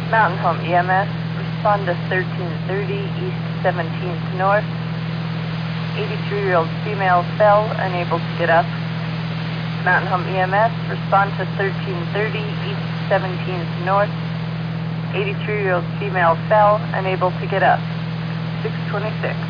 Mountain Home EMS, respond to 1330 East 17th North. 83-year-old female fell, unable to get up. Mountain Home EMS, respond to 1330 East 17th North. 83-year-old female fell, unable to get up. 626.